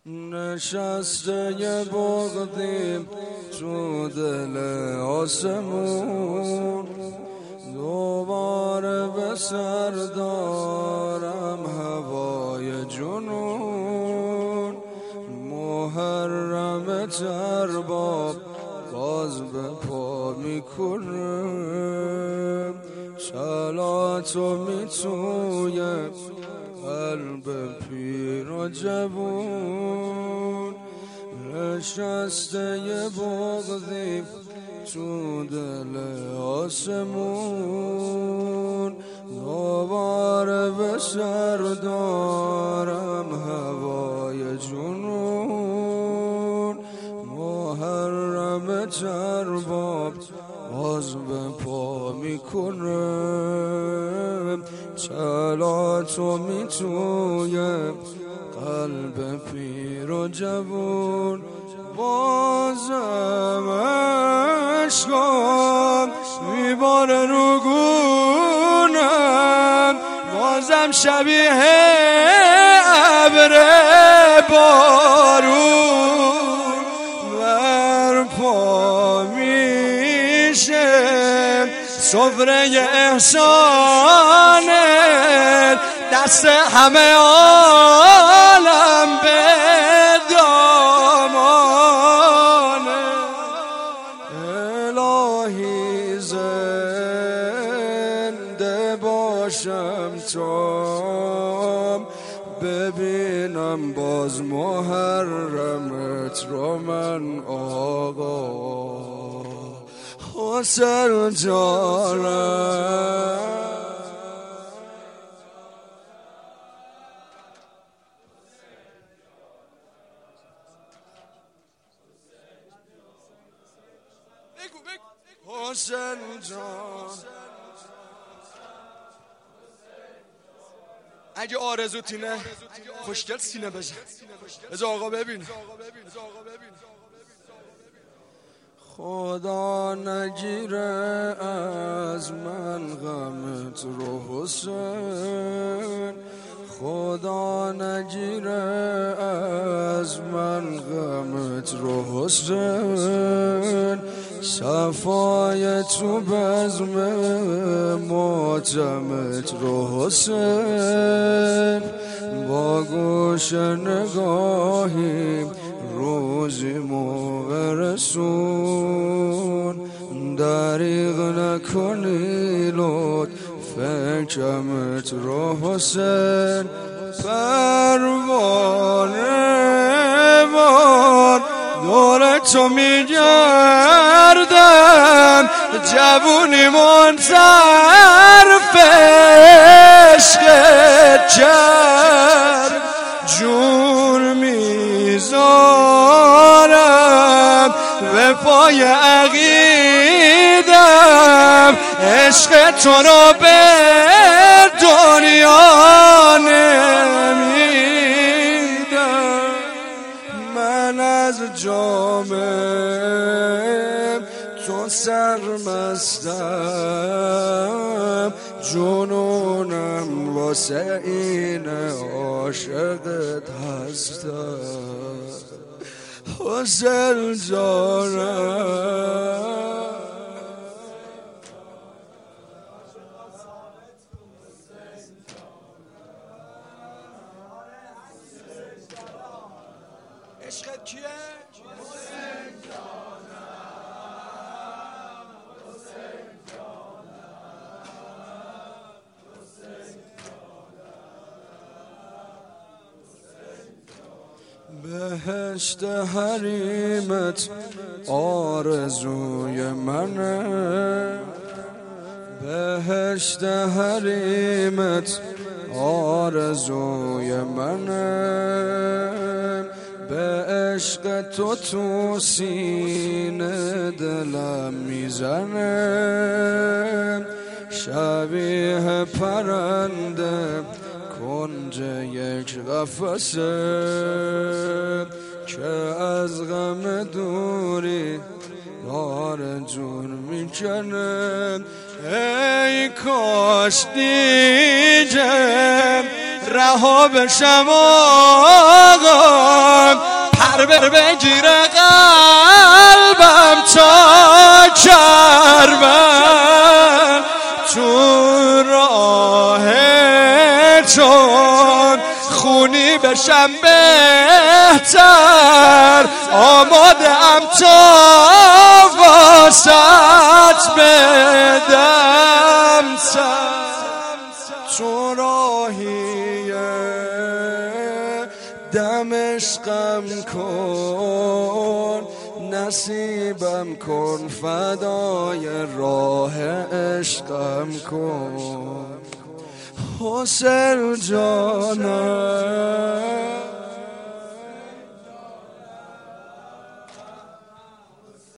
نشسته یه بغضیم تو دل آسمون، دوباره به سر دارم هوای جنون. محرم ترباب باز به پا میکنه، چلاتو میتوی قلب پیر و جوون. نشسته یه بغضیم تو دل آسمون، دوباره به سر دارم هوای جنون. محرم ترباب باز به پا میکنه، چلاتو میتوی قلب پیر و جوون. بازم عشقم میباره رو گونم، بازم شبیه ابر بارون برپا میشه سفره احسانت، دست همه عالم به دامانه. الهی زنده باشم تا ببینم باز محرمت رو من آقا حسین جانم. حسین جان اگه آرزو تینه خوشگل سینه بزن، بذار آقا ببین. خدا نگیره از من غمت رو حسین، خدا نگیره از من غمت رو حسین. صفای تو بزم ماتمت رو حسین، با گوش نگاهی روزی موقع رسون. دریغ نکنی لطف کمت رو حسین. پروانه بار دور تو میگردم، جوونی منصرف عشقت کرد. جون میذارم به پای عقیدم، عشق تو رو به دنیا نمیدم. من از جام تو سرمستم، جنونم واسه این عاشقت هستم. حسین جانم عشقت کیه؟ حسین جانم، حسین جانم. بهشت حریمت آرزوی منه، بهشت حریمت آرزوی منه. به عشق تو تو سینه دلم میزنه، شبیه پرنده کنج یک قفسه، که از غم دوری دار جون میکنه. ای کاش دیگه رها بشم آقا، چون خونی بشم بهتر آماده ام تا واسط بدم سر چون راهیه دم عشقم کن نصیبم کن فدای راه عشقم کن حسین جانم